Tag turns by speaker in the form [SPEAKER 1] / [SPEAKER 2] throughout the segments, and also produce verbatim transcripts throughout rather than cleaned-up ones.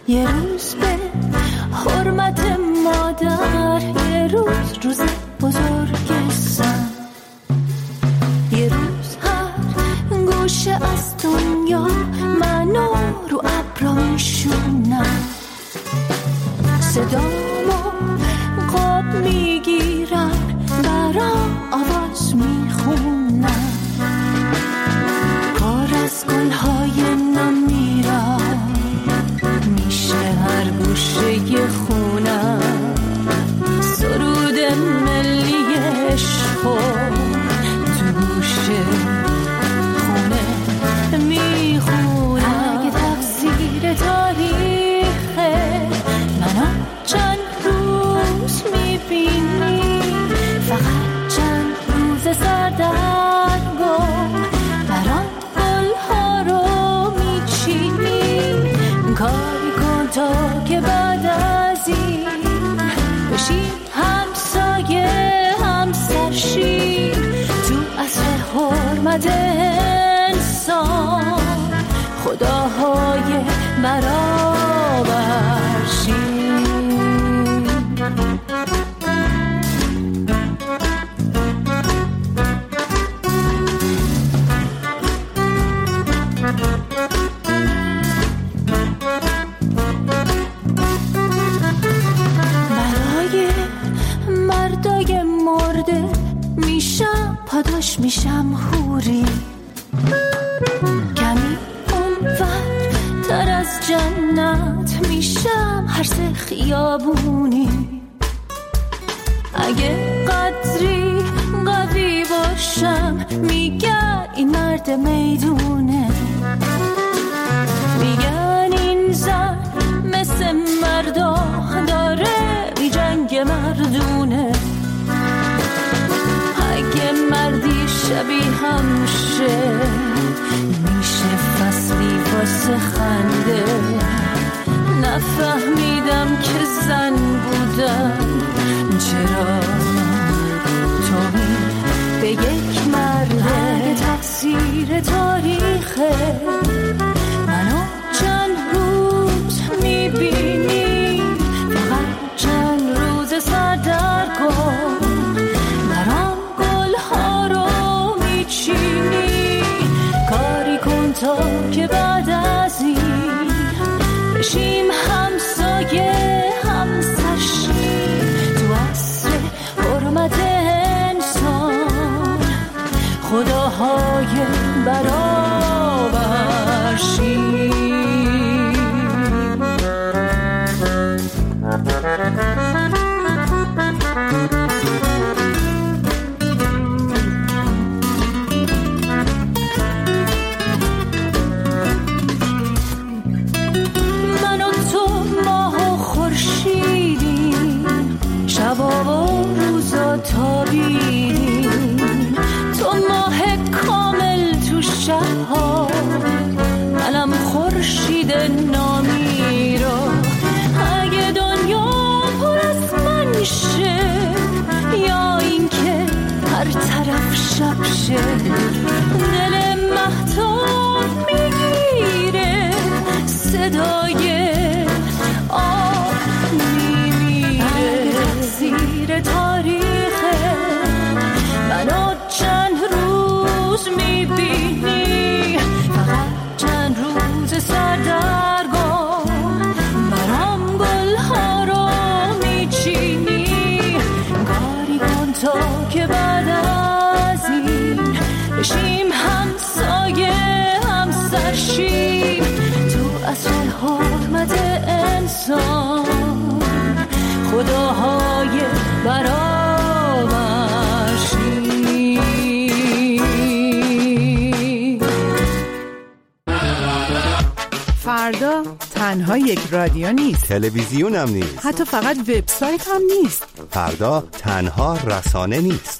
[SPEAKER 1] یه روز به حرمت مادر، یه روز روز بزرگ سن، یه روز هر گوشه از دنیا منو رو ابرا میشونم، صدامو قاب میگیرم، برام آواز میخونم، کار از گلهای نمیرم، میشه هر گوشه خونم، سرود ملی عشقو تو گوشه خونه میخونم. اگه تقصیر تاریخه منو چند روز میبینی، فقط چند روز سردرگم برام گلها رو میچینی، کاری کن تا که بعد از این بشیم همسایه همسرشی، تو اصل حرمت انسان خداهای برابرشی. برای مردای مرده میشم پاداش، میشم حوری، کمی اون وقت تر از جنت میشم هر سه خیابونی. اگه قدری قوی باشم میگن این مرد میدونه، میگن این زن مثل مردا داره بی جنگ مردونه. اگه مردی شبیه همشه میشه فصلی واسه خنده، نفهمیدم که زن بودم چرا توهین به یک مرده. اگه تقصیر تاریخه منو چند روز میبینی، فقط چند روز سردرگم برام گلها رو میچینی، کاری کن تا که بعد از این بشیم همسایه همسرشی، تو عصر حرمت انسان خداهای برابرشی. من و تو ماه و خورشیدیم، شبا و روزا تابیدیم، تو ماه کامل تو شبها، منم خورشید نامیرا. اگه دنیا پر از من شه یا اینکه هر طرف شب شه، دل مهتاب میگیره صدای آب میمیره. زیر تاریخه منو چند روز میبینی، فقط چند روز سردرگم برام گلها رو میچینی، کاری کن تا که بعد از این بشیم همسایه همسرشیم، تو اصل حرمت انسان خداهای برابرشی.
[SPEAKER 2] فردا تنها یک رادیو نیست،
[SPEAKER 3] تلویزیون هم نیست،
[SPEAKER 2] حتی فقط وبسایت هم نیست.
[SPEAKER 3] فردا تنها رسانه نیست،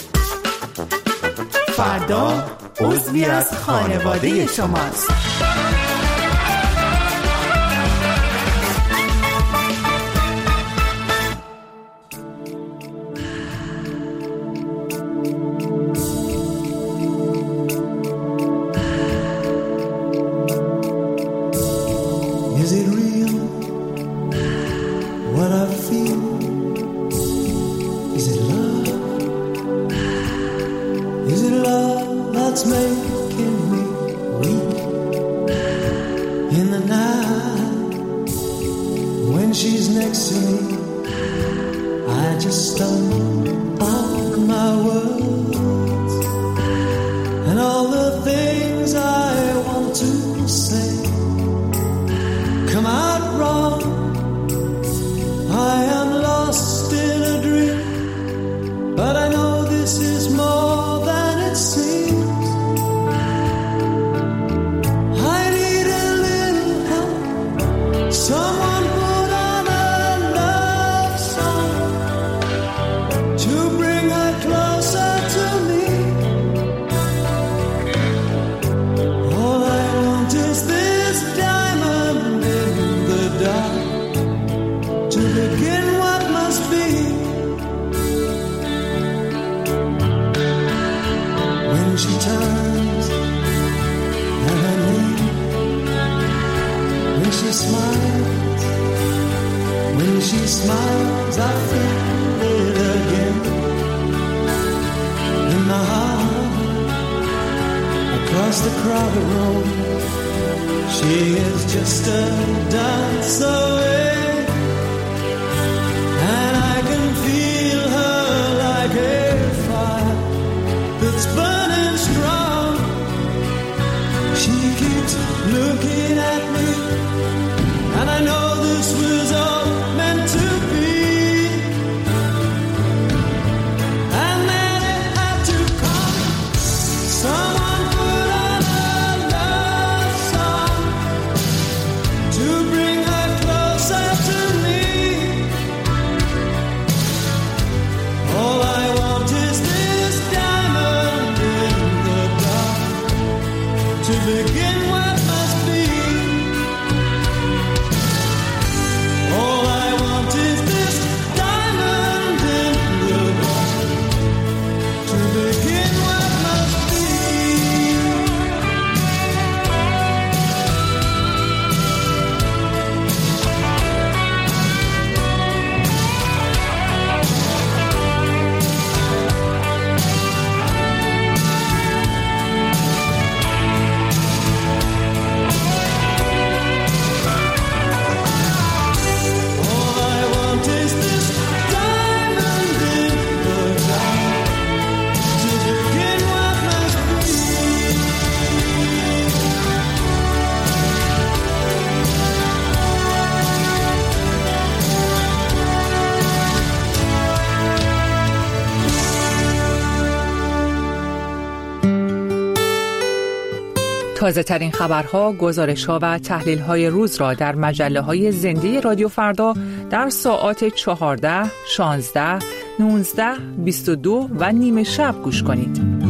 [SPEAKER 3] فردا عضوی از خانواده شماست.
[SPEAKER 4] Is it real? the night, when she's next to me, I just stumble on my words, and all the things I want to say come out wrong. I am lost in a dream, but I know this is more than it seems. I need a little help. Someone put on a love song to bring her closer to me. All I want is this diamond in the dark to begin what must be. When she turns and I leave, when she smiles, when she smiles, I feel it again in my heart. Across the crowded road, she is just a dance away, and I can feel her like a fire that's burning strong. She keeps looking at me, and I know this was all meant to be. And then it had to come. Someone put on a love song to bring her closer to me. All I want is this diamond in the dark to begin what must be. All I want is this diamond in the dark to begin what must be. All I want is this diamond in the dark to begin what must be.
[SPEAKER 2] تازه ترین خبرها، گزارش‌ها و تحلیل‌های روز را در مجله‌های زنده رادیو فردا در ساعات چهارده، شانزده، نوزده، بیست و دو و نیمه شب گوش کنید.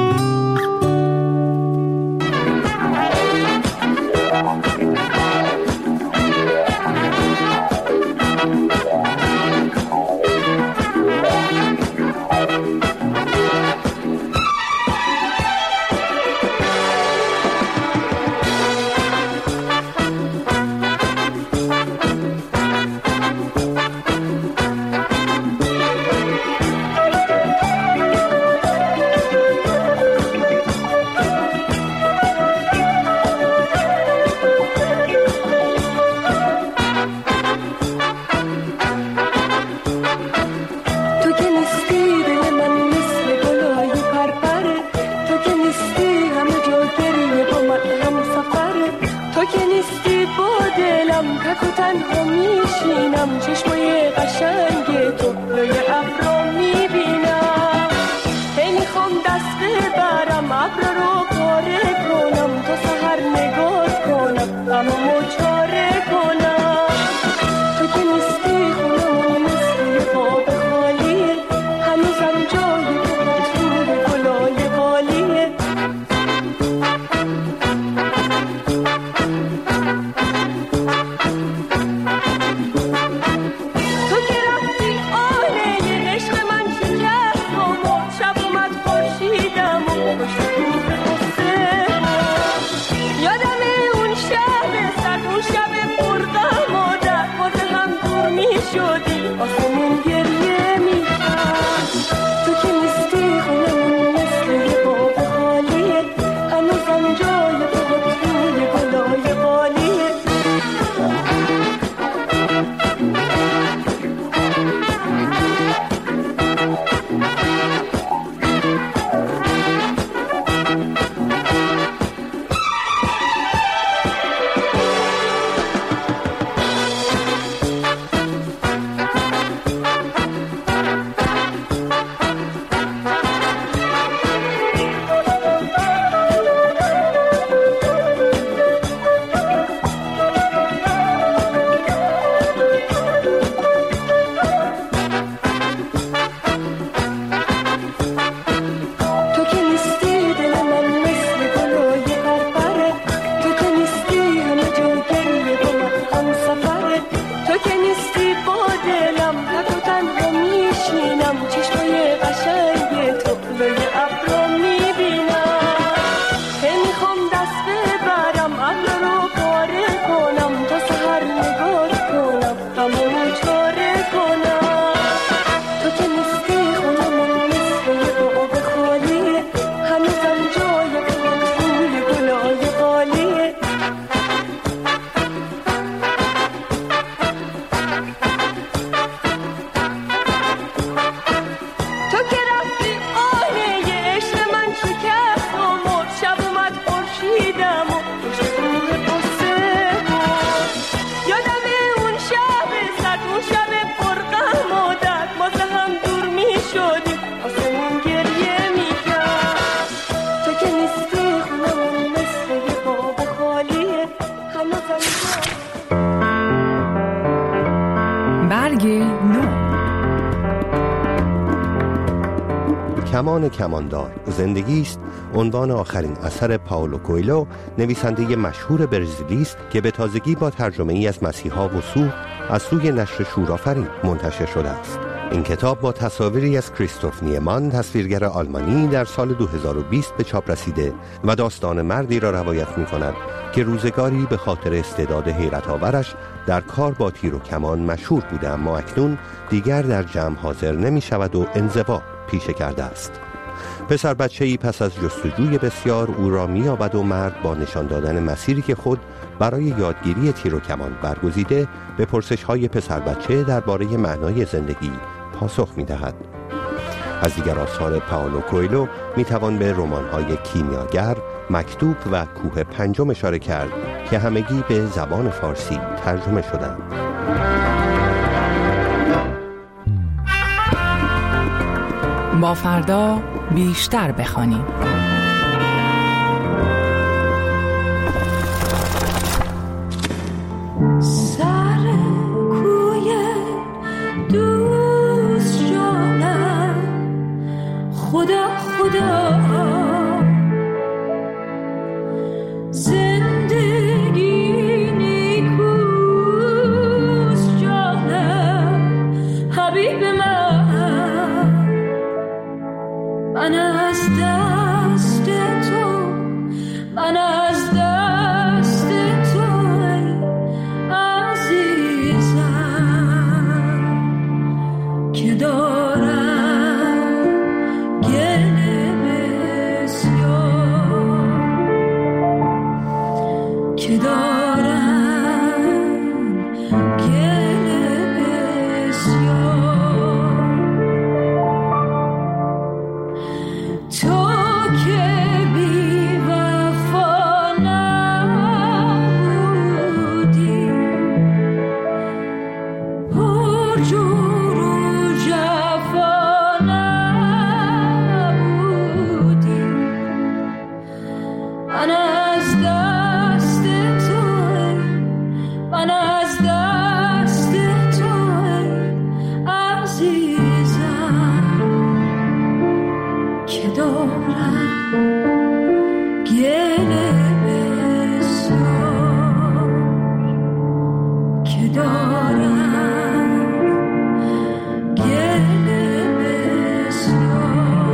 [SPEAKER 1] چشمای قشنگ تو روی ابرو میبینم، هی میخوام دست ببرم ابر رو پاره کنم، تا سحر نگاه کنم غممو چاره کنم. تو که نیستی خونمون مثل خواب خالیه، هنوزم جای تو مجبور گلای بالیه. شب
[SPEAKER 3] کمان کماندار زندگی است عنوان آخرین اثر پائولو کوئلو، نویسنده مشهور برزیلی است که به تازگی با ترجمه ای از مسیحا وثوق از سوی نشر شورآفرین منتشر شده است. این کتاب با تصاویری از کریستوف نیمان، تصویرگر آلمانی، در سال دو هزار و بیست به چاپ رسیده و داستان مردی را روایت می کند که روزگاری به خاطر استعداد حیرت آورش در کار با تیر و کمان مشهور بوده، اما اکنون دیگر در جمع حاضر نمی شود و انزوا پیشه کرده است. پسر بچه‌ای پس از جستجوی بسیار او را می‌یابد و مرد با نشان دادن مسیری که خود برای یادگیری تیر و کمان برگزیده به پرسش‌های پسر بچه درباره معنای زندگی پاسخ می‌دهد. از دیگر آثار پائولو کوئلو می‌توان به رمان‌های کیمیاگر، مکتوب و کوه پنجم اشاره کرد که همگی به زبان فارسی ترجمه شدند.
[SPEAKER 2] با فردا بیشتر بخوانیم.
[SPEAKER 5] سر کوی دوست جانم، خدا خدا زندگی نیکوست جانم، حبیب من، من از دست تو، من از دست تو عزیزم که دارم گله بسیار، که دارم گله بسیار. تو که بی وفا نبودی، پر جور و جفا نبودی، من از دست تو، من از دست تو عزیزم که دارم گله بسیار، که دارم گله بسیار.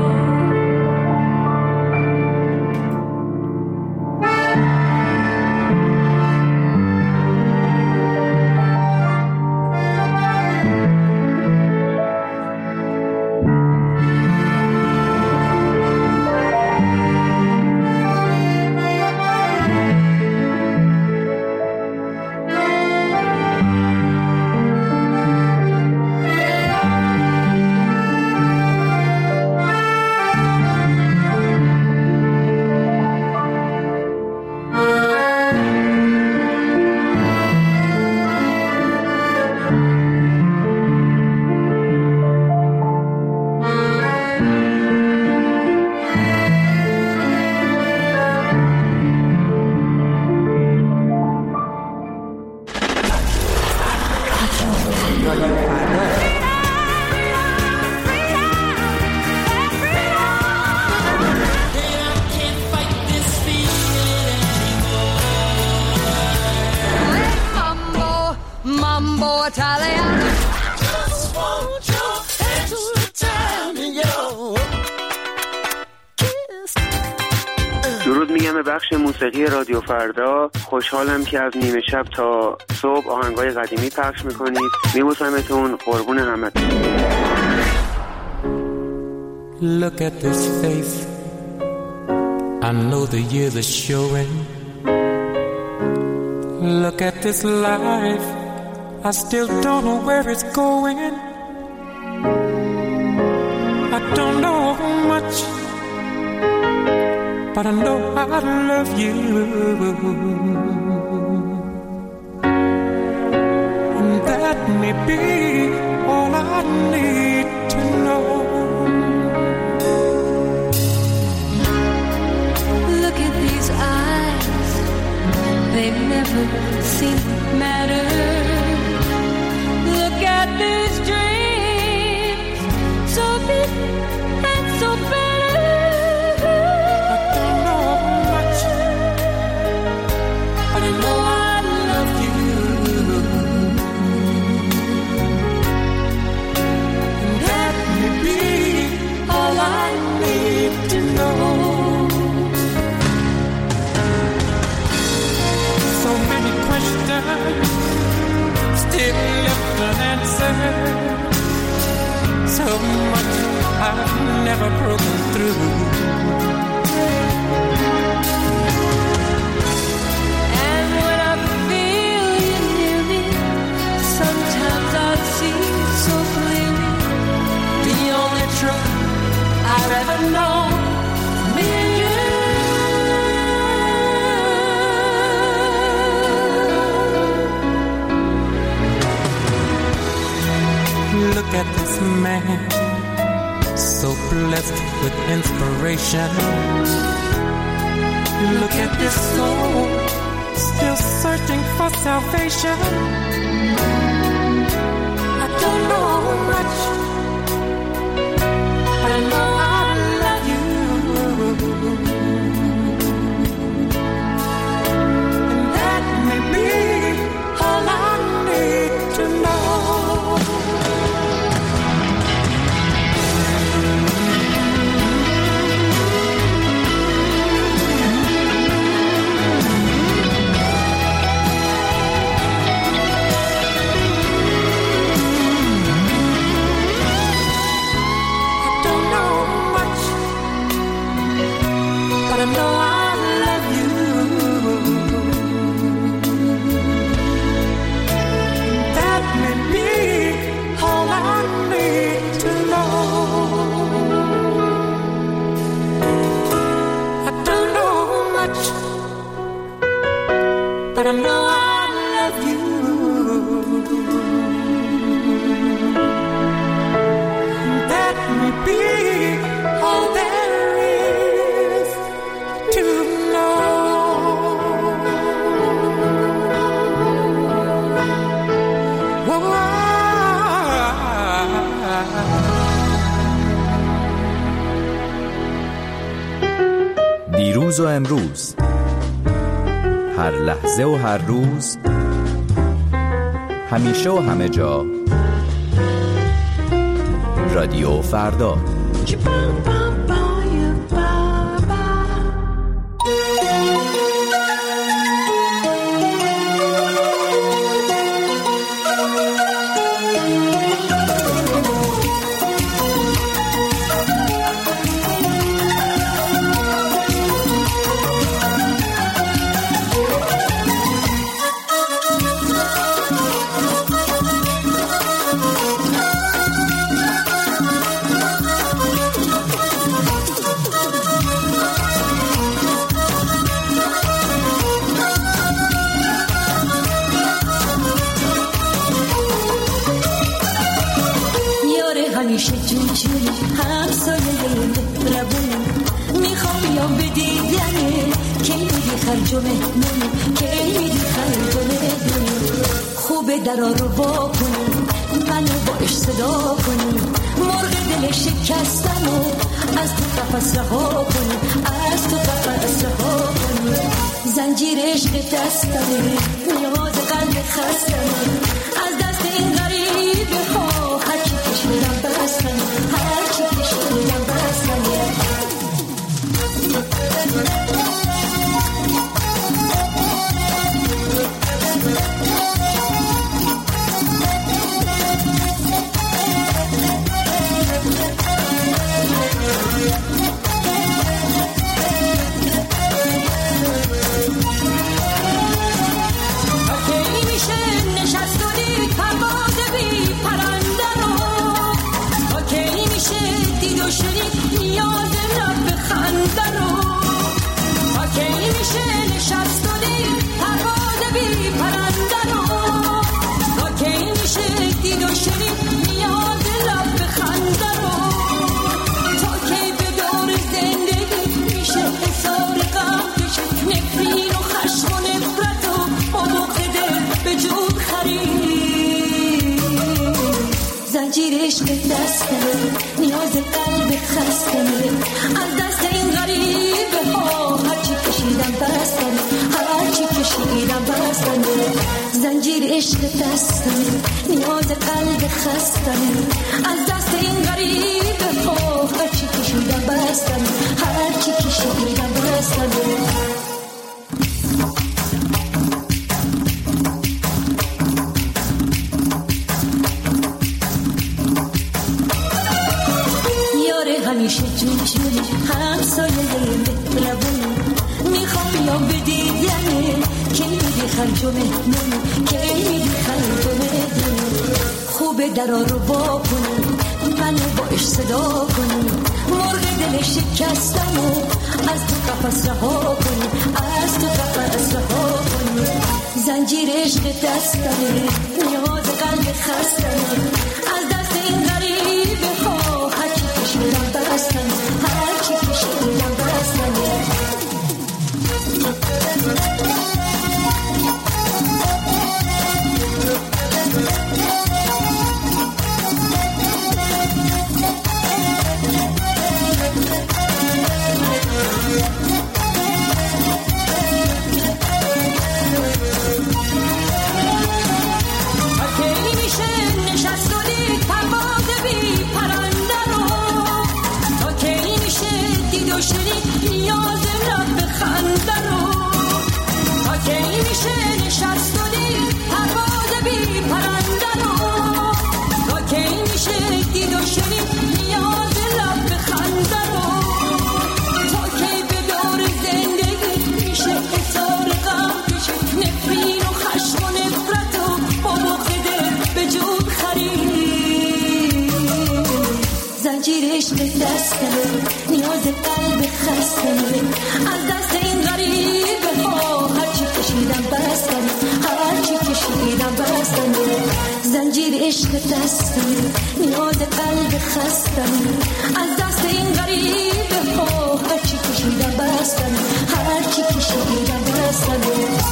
[SPEAKER 6] درود میگم به بخش موسیقی رادیو فردا. خوشحالم که از نیمه شب تا صبح آهنگای قدیمی پخش میکنید. میبوسمتون، قربون همتون.
[SPEAKER 7] Look at this face, I know the years are showing. Look at this life, I still don't know where it's going. I don't know much, but I know I love you. And that may be all I need to know.
[SPEAKER 5] Look at these eyes, they never seem to matter. Look at these dreams, so big and so big.
[SPEAKER 7] still left unanswered. So much I've never broken through.
[SPEAKER 5] And when I feel you near me, sometimes I see so clearly the only truth I've ever known, me and you.
[SPEAKER 7] Look at this man, so blessed with inspiration. Look at this soul, still searching for salvation. I don't know much, but I know I love you. And that may be all I need to know. I know I love you. That may be all I need to know. I don't know much, but I know I love you. That may be all there is to know.
[SPEAKER 8] دیروز و امروز، هر لحظه و هر روز، همیشه و همه جا، رادیو فردا.
[SPEAKER 5] همیشه جوجوری همسایه مهربونی میخوام بیام به دیدنه کی میدی خرج و مهمونی کی میدی خرج و مهمونی خوبه درا رو با کنی منو باش صدا کنی مرغ دل شکستم و از تو قفس رها کنی از تو قفس رها کنی زنجیر عشق دستمه نیاز قلب خستمه از دست این غریبه ها هرچی کشیدم بستم هرچی کشیدم بستم عشق دستمه نیاز قلب خستمه از دست این غریبه ها هرچی کشیدم بستمه هرچی کشیدم بستمه زنجیر عشق دستمه نیاز قلب خستمه از دست این غریبه ها هرچی کشیدم بستمه هرچی کشیدم بستمه خرج و مهمونی که میدی خرج و مهمونی خوبه درا رو با کنی منو باش صدا کنی مرغ دل شکستم و از تو قفص رها کنی از تو قفص رها کنی زنجیر عشق دستمه نیاز قلب خستمه از دست این غریبه ها هرچی کشیدم بستمه هرچی کشیدم بستمه نیاز قلب خستمه از دست این غریبه ها هرچی کشیدم بستمه هرچی کشیدم بستمه زنجیر عشق دستمه نیاز قلب خستمه از دست این غریبه ها هرچی کشیدم بستمه هرچی کشیدم بستمه.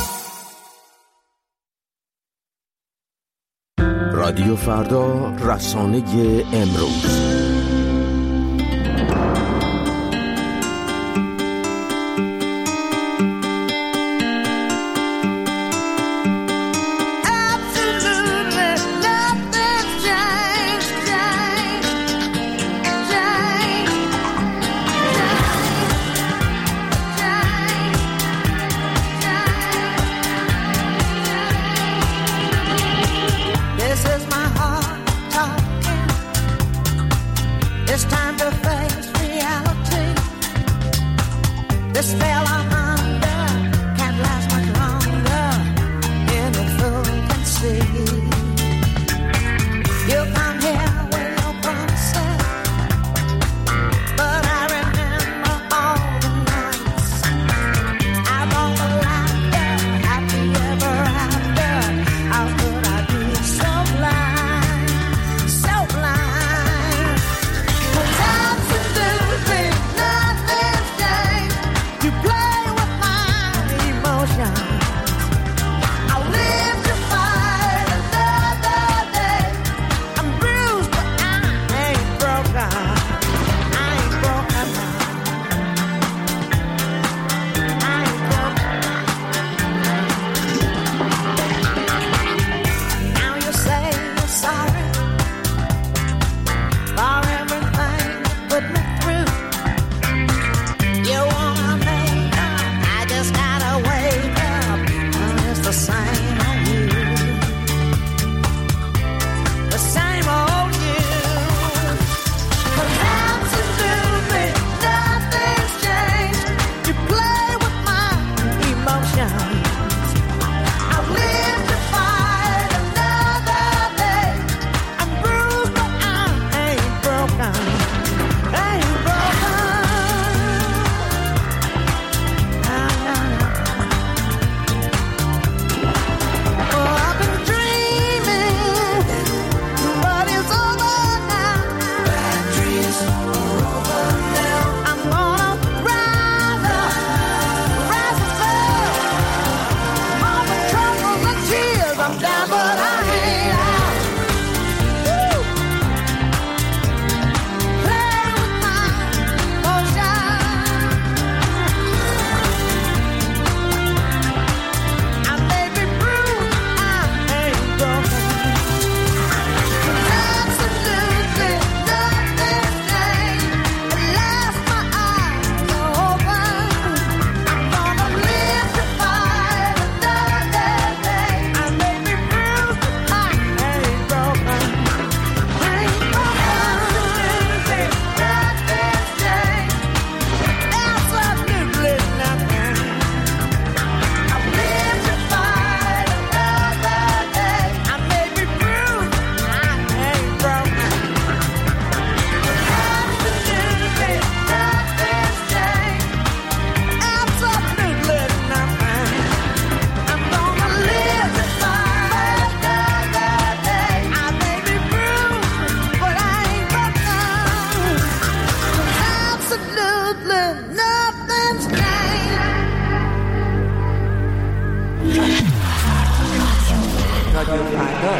[SPEAKER 9] رادیو فردا، رسانه امروز.
[SPEAKER 2] رادیو فردا.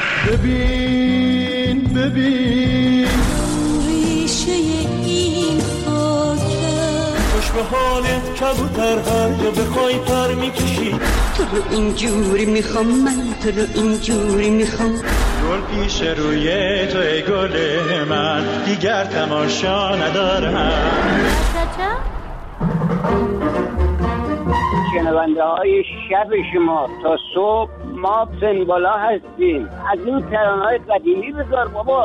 [SPEAKER 4] ببین ببین
[SPEAKER 5] ریشه این خاکه
[SPEAKER 4] خوش به حالت کبوتر هر یا بخوای پر میکشی.
[SPEAKER 5] تو رو اینجوری میخوام من، تو رو اینجوری میخوام.
[SPEAKER 4] گل پیش روی تو ای گل من، دیگر تماشا ندارم.
[SPEAKER 10] شنونده های شب شما تا صبح ما سنبالا هستیم. از این ترانه های قدیمی بذار بابا.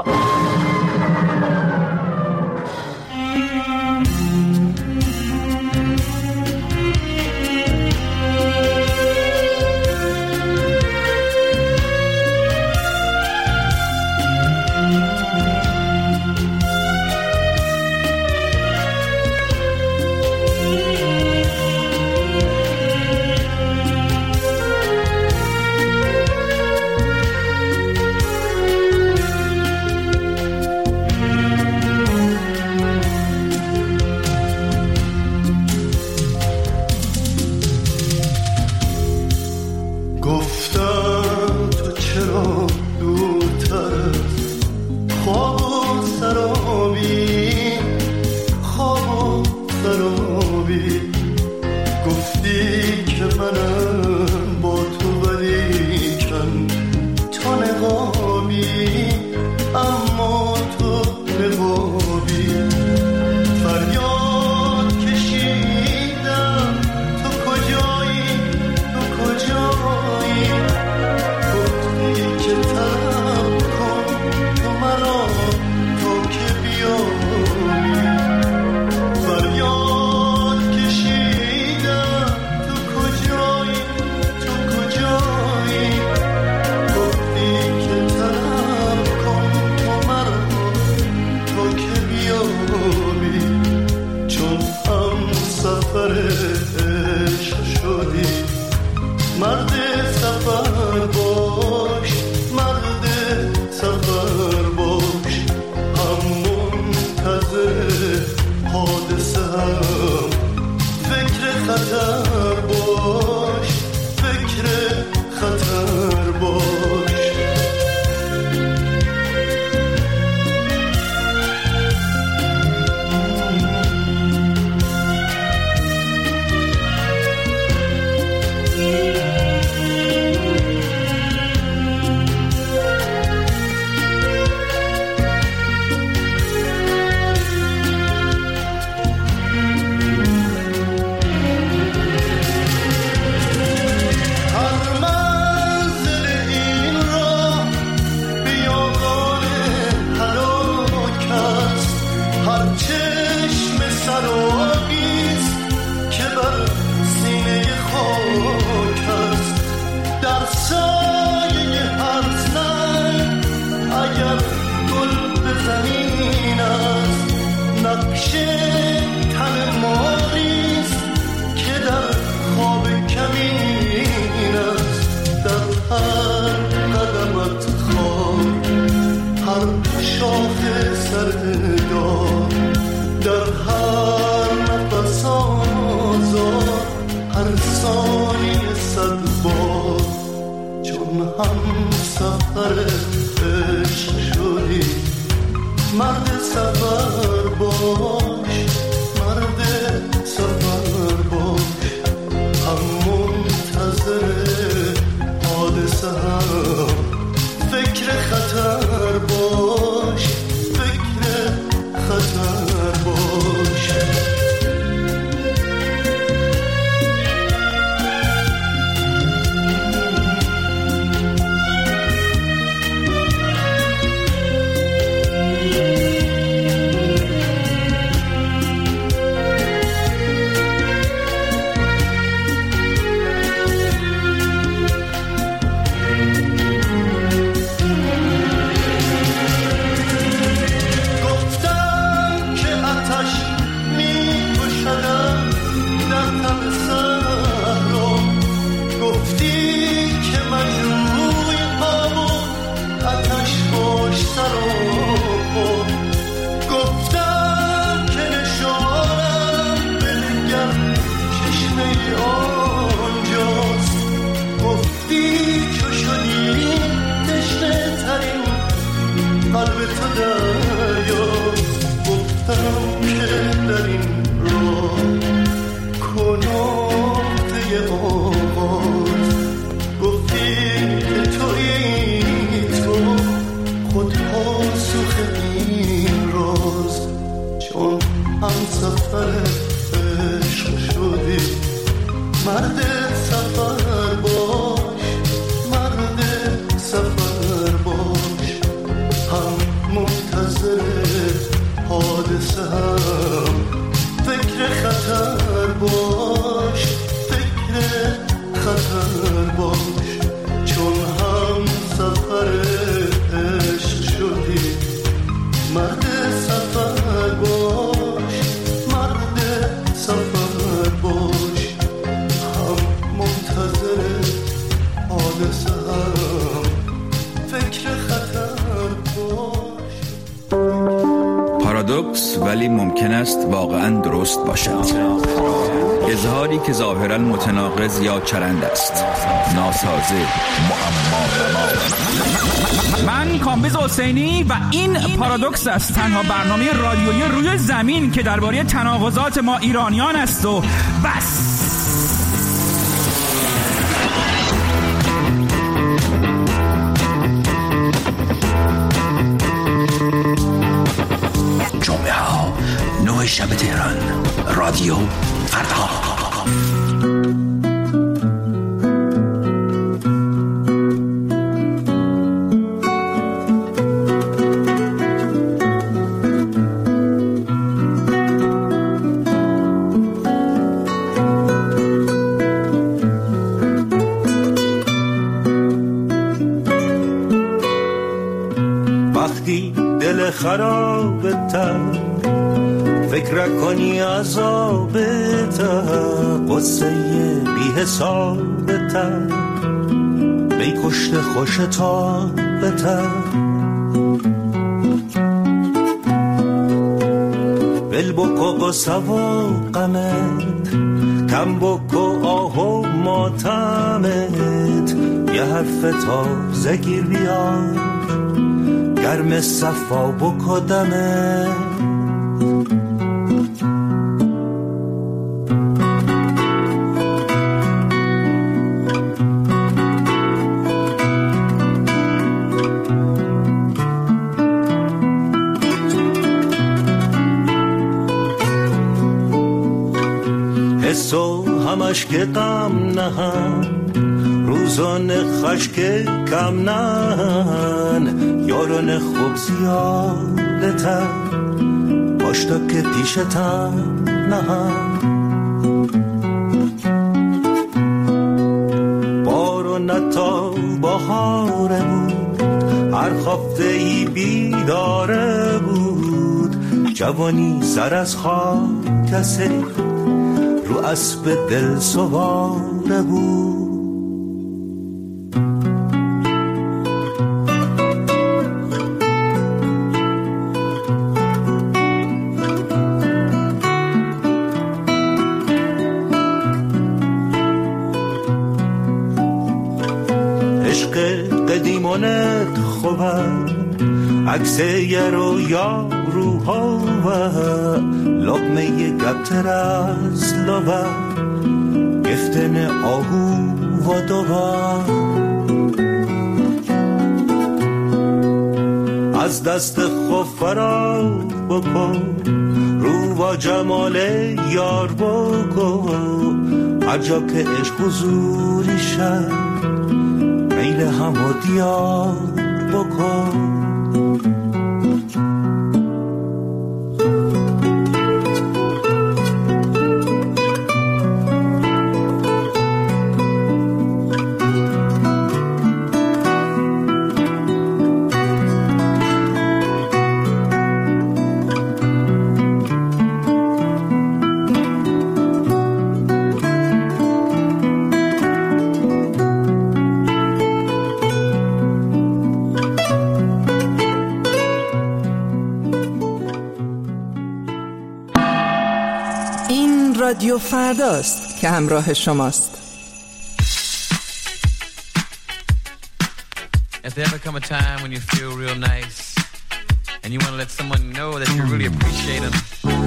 [SPEAKER 11] دریا گفتم که در این راه کناته آغاز گفتی که تویی تو خود پاسخ این راز چون هم سفر عشق شدی مرد سفر باش مرد سفر باش هم منتظر حادثه هم فکر خطر باش فکر خطر باش چون هم سفر عشق شدی مرد سفر باش مرد سفر باش هم منتظر حادثه هم فکر خطر باش.
[SPEAKER 8] پارادوکس ولی ممکن است واقعا درست باشد. اظهاری که ظاهرا متناقض یا چرند است، ناسازه، معما.
[SPEAKER 12] من کامبیز حسینی و این پارادوکس است، تنها برنامه رادیویی روی زمین که درباره تناقضات ما ایرانیان است و بس.
[SPEAKER 13] جمعه ها نه شب تهران، رادیو فردا.
[SPEAKER 11] وقتی دل خرابتر فکر کنی عذابتر قصه بی حسابتر بی کشت خوشتا بتر بل بکو قصه و قمت کم بکو آه و ماتمت یه حرف تازه گیر بیار گرم صفا بکو دمت حسو همش که غم نهن روزان خشک کم نهن یاران خوب زیادتر پاشتا که پیشتن نهن بارو نتا بهاره بود هر خفته ای بیداره بود جوانی سر از خاک کسی رو اسب دل سواره بود. عشق قدیمانت خوبه عکس یه رویا روها و لقمه یه گبتر از لبه گفتن آهو و دوبه از دست خوف فرا بکن رو با جمال یار بکن هر جا که عشق حضوری شد میل هم و دیار بکن.
[SPEAKER 2] رادیو فرداست که همراه شماست.
[SPEAKER 14] If there ever come a time when you feel real nice and you want to let someone know that you really appreciate them,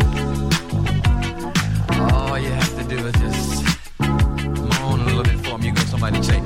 [SPEAKER 14] all you have to do is just moan a little bit for them. You go somebody say,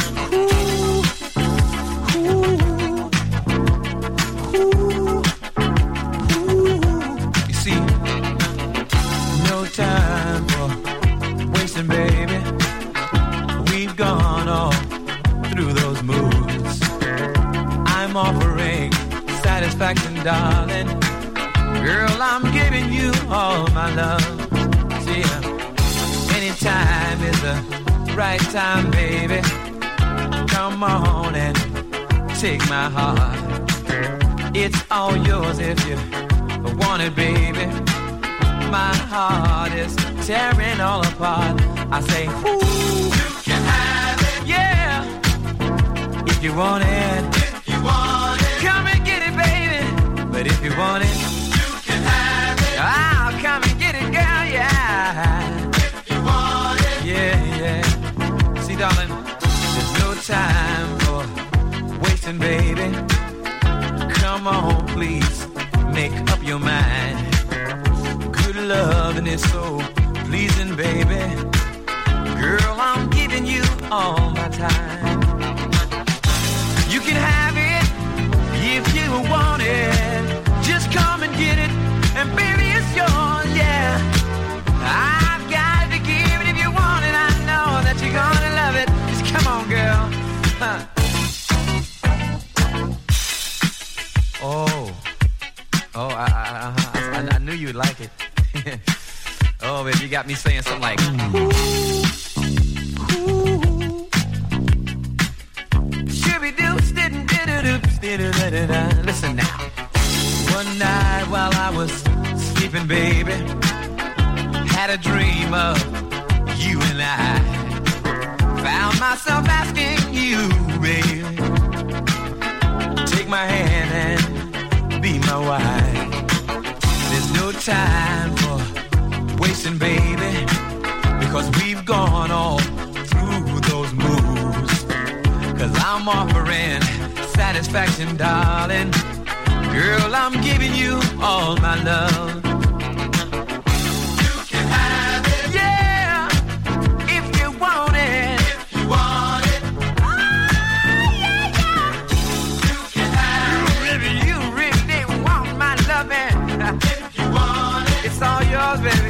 [SPEAKER 14] you see, no time for wasting, baby. We've gone all through those moves. I'm offering satisfaction, darling. Girl, I'm giving you all my love. See, uh, anytime is the right time, baby. Come on and take my heart. It's all yours if you want it, baby. My heart is tearing all apart. I say, ooh, you can have it, yeah. If you want it, if you want it, come and get it, baby. But if you want it, you can have it. I'll come and get it, girl, yeah. If you want it, yeah, yeah. See, darling, there's no time for wasting, baby. Come on, please, make up your mind. Good loving is so pleasing, baby. Girl, I'm giving you all my time. You can have it if you want it. Just come and get it, and baby, it's yours, yeah. I've got to give it if you want it. I know that you're gonna love it. Just come on, girl. Huh. Oh, oh, I, I, I, I knew you'd like it. Oh, baby, you got me saying something like, ooh, ooh. Listen now. One night while I was sleeping, baby, had a dream of you and I. Found myself asking you, baby, take my hand and be my wife. There's no time for wasting, baby, because we've gone all through those moves. Cause I'm offering satisfaction, darling. Girl, I'm giving you all my love. You can have it, yeah, if you want it. If you want it, oh, yeah, yeah. You can have it. You really, you really want my loving. If you want it, it's all yours, baby.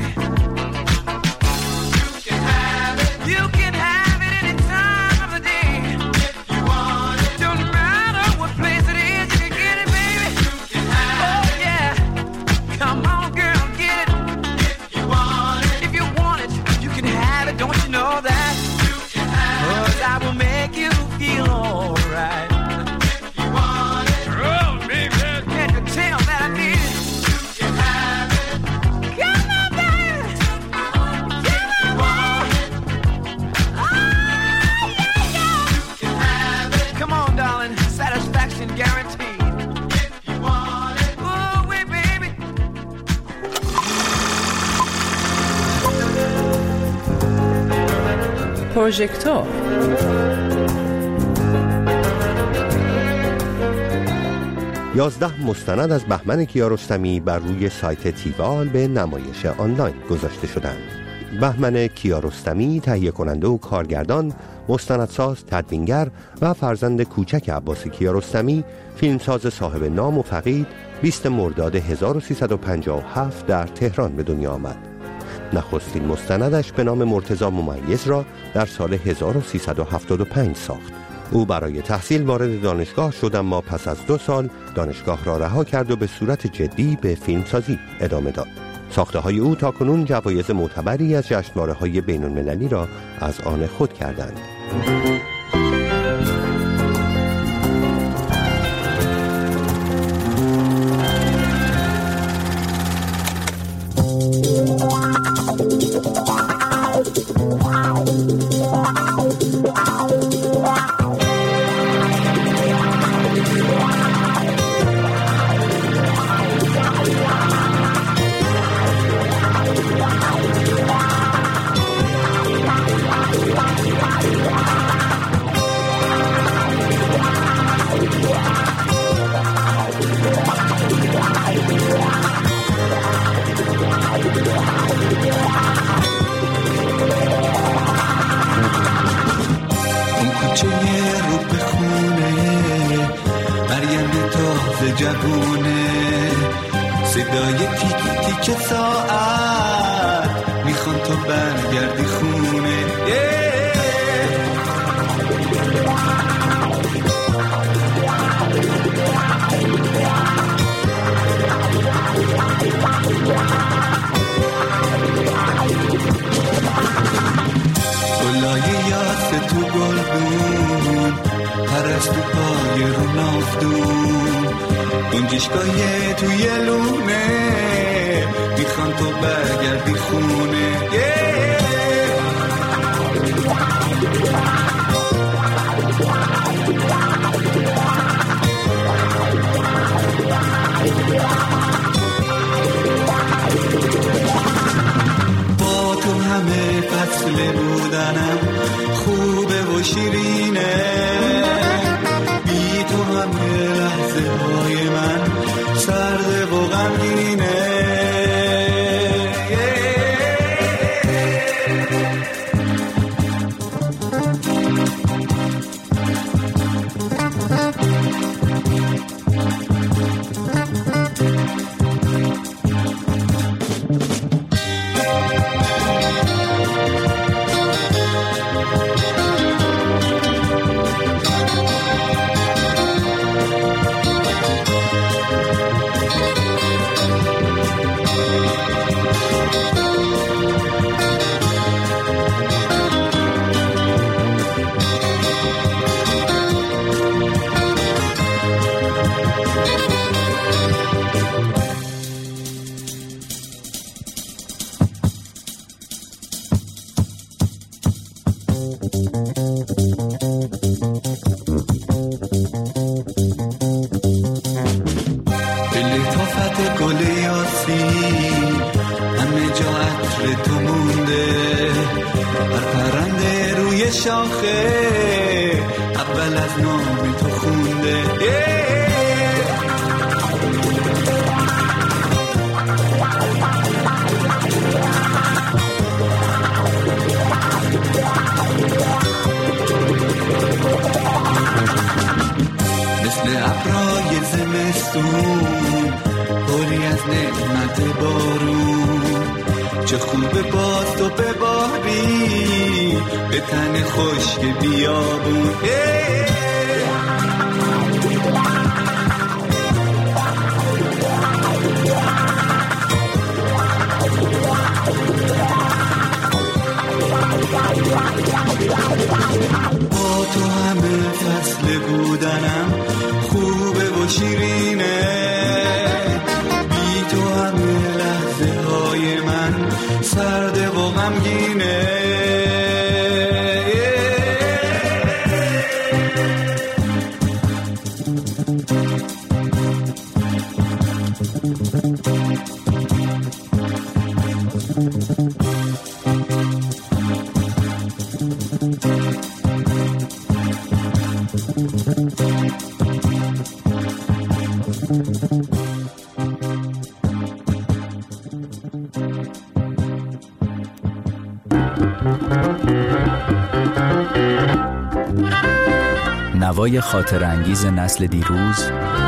[SPEAKER 14] You can have it. You can have it any time of the day. If you want it, don't matter what place it is, you can get it, baby. You can have it. Oh yeah, come on, girl, get it. If you want it, if you want it, you can have it. Don't you know that? You can have it. 'Cause I will make you feel alright. If you want it, oh baby, can't you tell that I need it? You can have it. Come on, baby. Come on, oh yeah, yeah. You can have it. Come on, darling, satisfaction guaranteed. If you want it, oh wait, baby.
[SPEAKER 2] پروژکتور
[SPEAKER 3] یازده مستند از بهمن کیارستمی بر روی سایت تیوال به نمایش آنلاین گذاشته شدند. بهمن کیارستمی تهیه کننده و کارگردان، مستندساز، تدوینگر و فرزند کوچک عباس کیارستمی، فیلمساز صاحب نام و فقید، بیست مرداد هزار و سیصد و پنجاه و هفت در تهران به دنیا آمد. نخستین مستندش به نام مرتضی ممیز را در سال هزار و سیصد و هفتاد و پنج ساخت. او برای تحصیل وارد دانشگاه شد، اما پس از دو سال دانشگاه را رها کرد و به صورت جدی به فیلمسازی ادامه داد. ساخته‌های او تاکنون جوایز معتبری از جشنواره‌های بین‌المللی را از آن خود کردند.
[SPEAKER 11] جوونه، صدای تیک تیک ساعت میخوان تو برگردی خونه. گلای یاس تو گلدون، پرستو پای رو نافدون، گنجشگاه توی لونه میخوان تو برگردی خونه. با تو همه فصل بودنم خوبه و شیرینه، بی تو همه لحظه های من سرده و غمگینه. چه خوبه باز تو بباری به تن خشک بیابون. با تو همه فصل بودنم خوبه و شیرینه، بی تو همه لحظه های من سرده و غمگینه.
[SPEAKER 15] نوای خاطر انگیز نسل دیروز،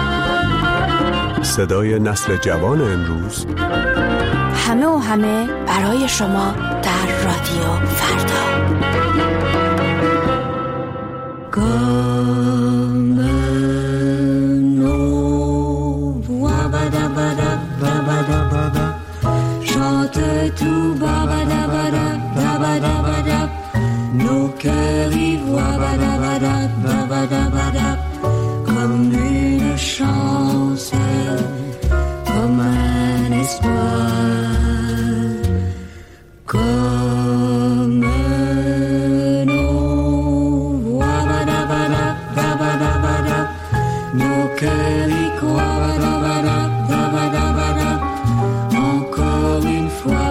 [SPEAKER 16] صدای نسل جوان امروز،
[SPEAKER 17] همه و همه برای شما در رادیو فردا.
[SPEAKER 5] Comme une chance, comme un espoir, comme un eau, nos cœurs y croient, encore une fois,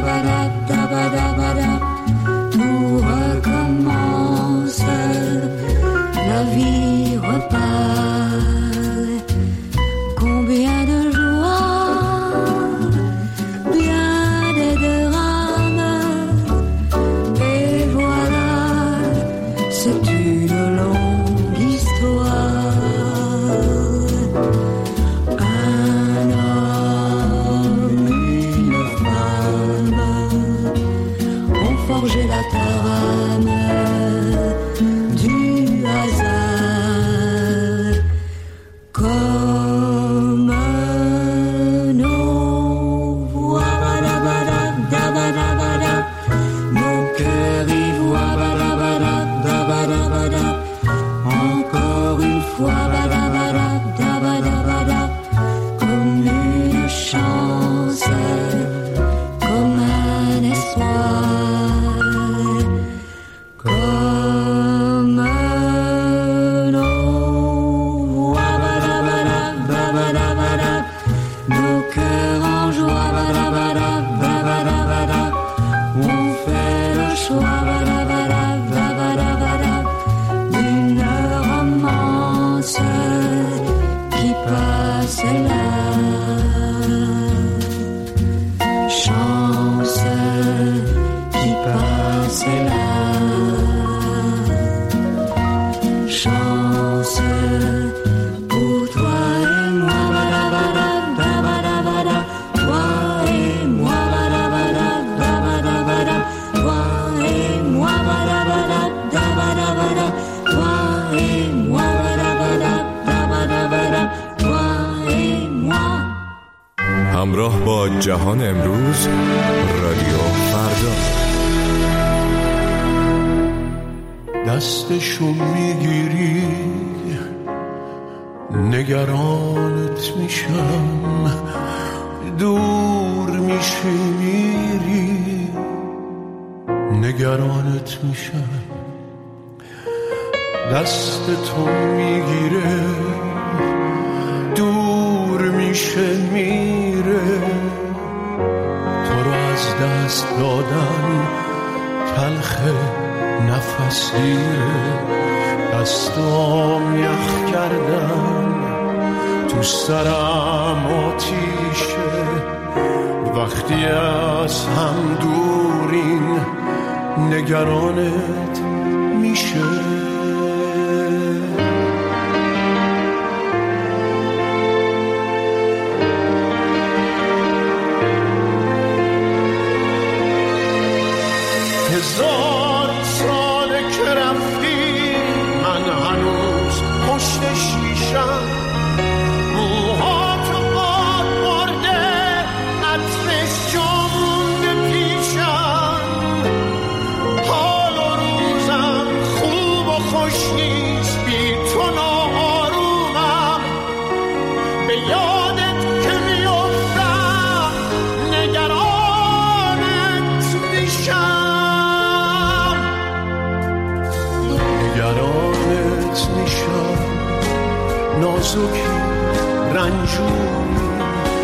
[SPEAKER 5] tout recommence, la vie repart. Combien de joie, bien de drames, et voilà, c'est une longue histoire.
[SPEAKER 16] همراه با جهان امروز رادیو فردا.
[SPEAKER 18] دستشو میگیری نگرانت میشم، دور میشی میری نگرانت میشم. دست تو میگیره دور میشه میره، تو رو از دست دادن تلخه نفس گیره. دستام یخ کردن تو سرم آتیشه، وقتی از هم دورین نگرانت میشه. هزار ساله که رفتی من هنوز پشت شیشم، موهاتو باد برده عطرش جا مونده پیشم. حال و روزم خوب و خوش نیست بی تو ناآرومم، به یادت که میافتم نگرانت میشم. نگرانت میشم نازکی رنجوری،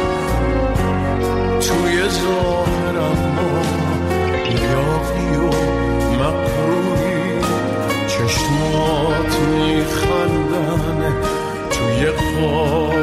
[SPEAKER 18] توی ظاهرم ما یاقی و مقروری. چشمات میخندن توی خواب